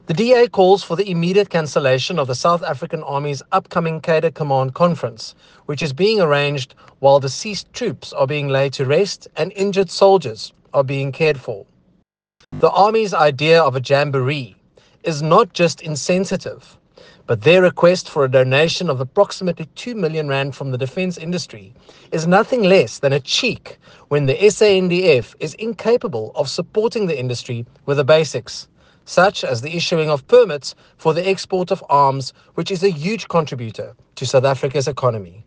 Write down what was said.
The DA calls for the immediate cancellation of the South African Army's upcoming Cadre Command Conference, which is being arranged while deceased troops are being laid to rest and injured soldiers are being cared for. The Army's idea of a jamboree is not just insensitive, but their request for a donation of approximately 2 million rand from the defence industry is nothing less than a cheek when the SANDF is incapable of supporting the industry with the basics, such as the issuing of permits for the export of arms, which is a huge contributor to South Africa's economy.